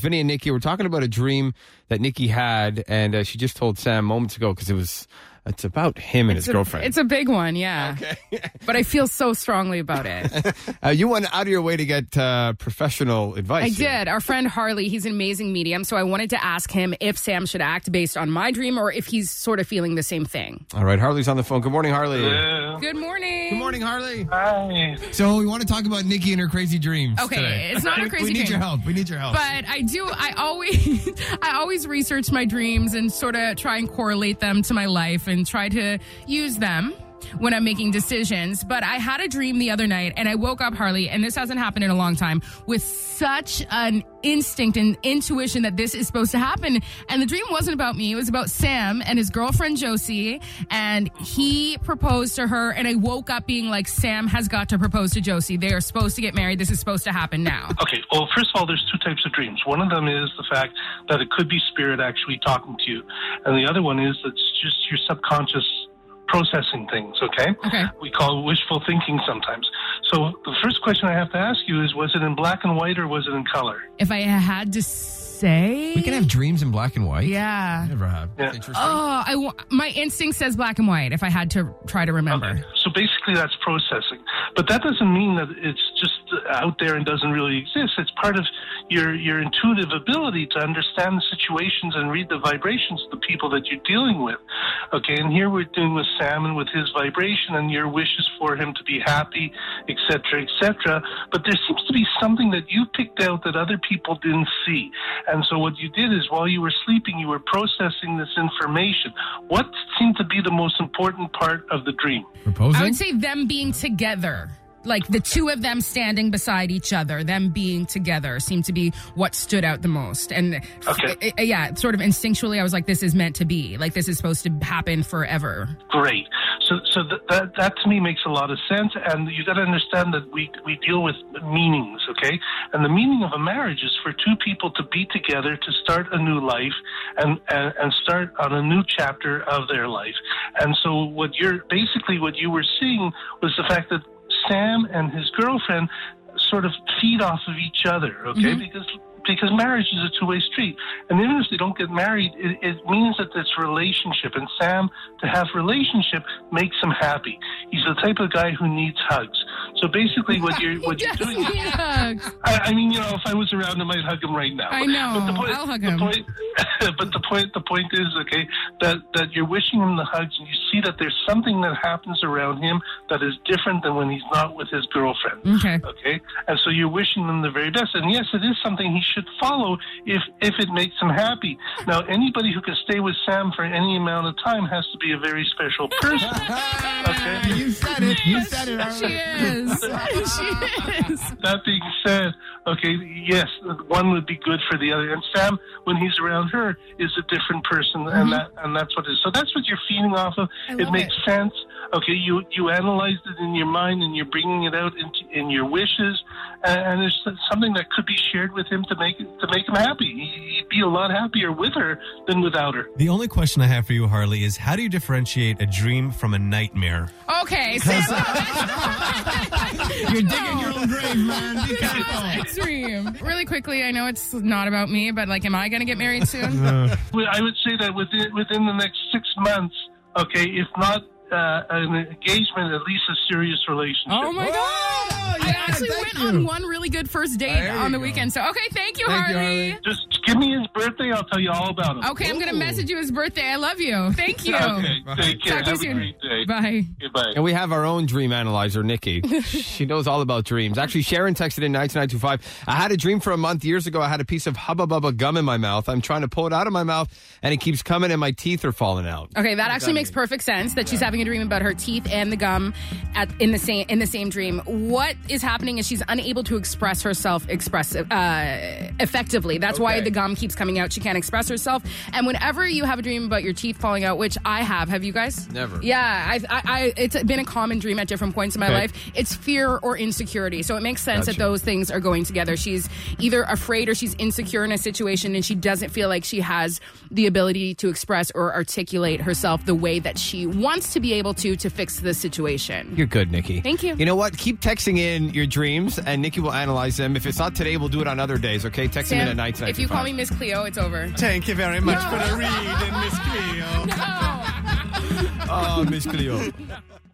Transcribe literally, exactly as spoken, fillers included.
Vinny and Nikki. We're talking about a dream that Nikki had, and uh, she just told Sam moments ago because it was it's about him and it's his a, girlfriend. It's a big one, yeah. Okay. But I feel so strongly about it. uh, you went out of your way to get uh, professional advice. I here. did. Our friend Harley, he's an amazing medium, so I wanted to ask him if Sam should act based on my dream or if he's sort of feeling the same thing. All right, Harley's on the phone. Good morning, Harley. Hello. Good morning. Good morning, Harley. Hi. So we want to talk about Nikki and her crazy dreams. Okay, today. it's not a crazy We need dream. your help. We need your help. But I do, I always, I always research my dreams and sort of try and correlate them to my life and try to use them when I'm making decisions. But I had a dream the other night and I woke up, Harley, and this hasn't happened in a long time, with such an instinct and intuition that this is supposed to happen. And the dream wasn't about me. It was about Sam and his girlfriend, Josie. And he proposed to her. And I woke up being like, Sam has got to propose to Josie. They are supposed to get married. This is supposed to happen now. Okay, well, first of all, there's two types of dreams. One of them is the fact that it could be spirit actually talking to you. And the other one is that it's just your subconscious processing things, okay? Okay. We call it wishful thinking sometimes. So the first question I have to ask you is, was it in black and white or was it in color? If I had to say... we can have dreams in black and white. Yeah. Never have. Yeah. That's interesting. Oh, I w- my instinct says black and white if I had to try to remember. Okay. So basically that's processing. But that doesn't mean that it's just out there and doesn't really exist. It's part of your your intuitive ability to understand the situations and read the vibrations of the people that you're dealing with. Okay, and here we're dealing with Sam and with his vibration and your wishes for him to be happy, et cetera, et cetera. But there seems to be something that you picked out that other people didn't see. And so what you did is while you were sleeping, you were processing this information. What seemed to be the most important part of the dream? Proposing? I would say them being together. Like the two of them standing beside each other, them being together seemed to be what stood out the most. And Okay. f- uh, yeah, sort of instinctually, I was like, this is meant to be. Like this is supposed to happen forever. Great. So, so th- that that to me makes a lot of sense. And you got to understand that we we deal with meanings, okay? And the meaning of a marriage is for two people to be together to start a new life and and, and start on a new chapter of their life. And so, what you're basically what you were seeing was the fact that Sam and his girlfriend sort of feed off of each other, okay? Mm-hmm. Because because marriage is a two-way street. And even if they don't get married, it, it means that it's relationship. And Sam, to have relationship, makes him happy. He's the type of guy who needs hugs. So basically what you're what you're Yes, doing he is, hugs. I, I mean, you know, if I was around, I might hug him right now. I know. But the point, I'll hug the him. Point, but the point, the point is, okay, that, that you're wishing him the hugs, and you see that there's something that happens around him that is different than when he's not with his girlfriend. Okay. Okay, and so you're wishing them the very best. And yes, it is something he should follow if if it makes him happy. Now, anybody who can stay with Sam for any amount of time has to be a very special person. Okay. You said it. You said it. She is. She is. That being said, okay, yes, one would be good for the other. And Sam, when he's around her, is a different person, and that and that's what it is. So that's what you're feeding off of. I It love makes it. sense. Okay, you you analyzed it in your mind, and you're bringing it out into, in your wishes, and, and there's something that could be shared with him to make to make him happy. He'd be a lot happier with her than without her. The only question I have for you, Harley, is how do you differentiate a dream from a nightmare? Okay, so You're digging your own grave, man. Be careful. extreme. Really quickly, I know it's not about me, but like, am I going to get married soon? Well, I would say that within within the next six months, okay, if not uh, an engagement, at least a serious relationship. Oh my God. Oh, I yeah, actually thank went you. on one really good first date There on you the go. weekend. So, okay, thank you, Thank you, Harley. Harley. Just give me his birthday. I'll tell you all about him. Okay, I'm going to Ooh. message you his birthday. I love you. Thank you. Okay, take care. Talk to you Have a soon. great day. Bye. Goodbye. And we have our own dream analyzer, Nikki. She knows all about dreams. Actually, Sharon texted in nine two nine two five. I had a dream for a month years ago. I had a piece of Hubba Bubba gum in my mouth. I'm trying to pull it out of my mouth, and it keeps coming, and my teeth are falling out. Okay, that actually makes perfect sense that she's having a dream about her teeth and the gum at in the same in the same dream. What is happening is she's unable to express herself expressive uh, effectively. That's why Okay. the gum gum keeps coming out. She can't express herself. And whenever you have a dream about your teeth falling out, which I have, have you guys? Never. Yeah, I've, I, I, it's been a common dream at different points in my Okay. life. It's fear or insecurity. So it makes sense Gotcha. that those things are going together. She's either afraid or she's insecure in a situation, and she doesn't feel like she has the ability to express or articulate herself the way that she wants to be able to to fix the situation. You're good, Nikki. Thank you. You know what? Keep texting in your dreams, and Nikki will analyze them. If it's not today, we'll do it on other days, okay? Text them in at night tonight. if you call me Miss Cleo, it's over. Thank you very much No. for the read, Miss Cleo. No. Oh, Miss Cleo.